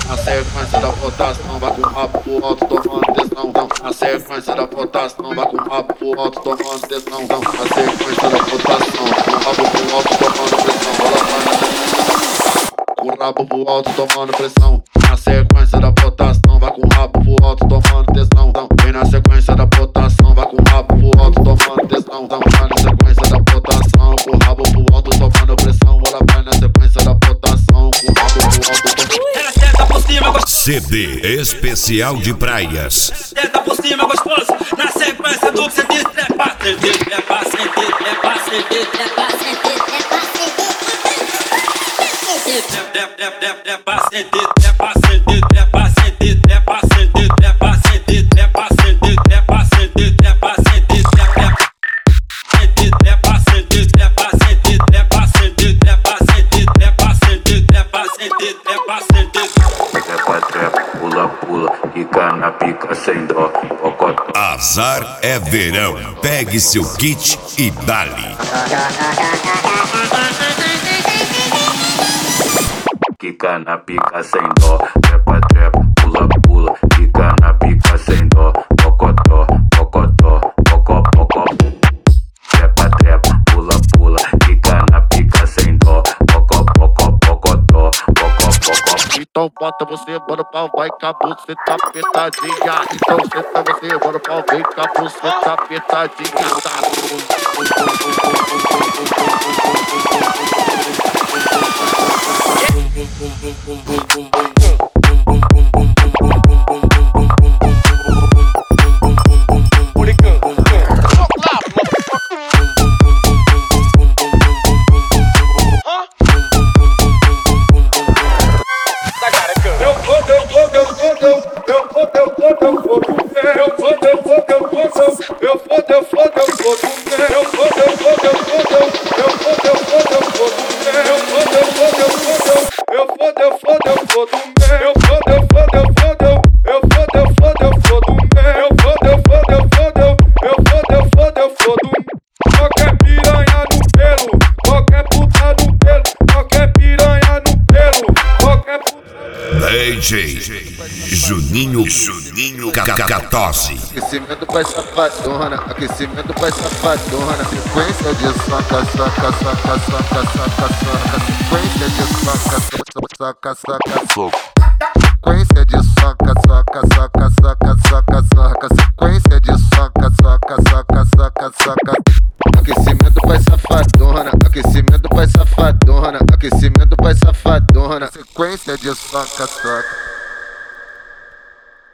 Na sequência da votação, vai com o rabo pro alto tomando tesão. Na sequência da votação, vai com o rabo pro alto tomando tesão. Na sequência da votação, com o rabo pro alto tomando pressão. Com o rabo pro alto tomando pressão. Na sequência da votação, vai com o rabo pro alto tomando tesão. Vem na sequência da votação, vai com o rabo pro alto tomando tesão. Vai na sequência da votação, com o rabo pro alto tomando pressão. Ela vai na sequência da votação, com o rabo pro alto tomando pressão. CD especial de praias. Senta por cima, gostoso. Na sequência do que você diz, trepa, trepa, trepa, trepa, trepa, na pica sem dó. Azar é verão. Pegue seu kit e dale. Quica na pica sem dó. Trepa, trepa, pula, pula. Quica na pica sem dó. Pocotó, pocotó, pocó, pocó. Trepa, trepa, pula, pula. Quica na pica sem dó. Pocó, pocó, pocotó, pocó, pocó. Então bota você, bora o pau, vai cabo, cê tá apertadinha. Então senta você, bora o pau, vem cabo, cê tá apertadinha. Qualquer piranha no pelo, qualquer puta no pelo, qualquer piranha no pelo, qualquer puta. DJ Juninho Catose. Aquecimento vai safadona, aquecimento vai safadona. Sequência de soca, soca, soca, soca, soca, soca. Sequência de soca, soca, soca, soca. Sequência de soca, soca, soca, soca, soca, soca. Sequência de soca, soca, soca, soca, soca. Aquecimento vai safadona, aquecimento vai safadona, aquecimento vai safadona. Sequência de soca, soca.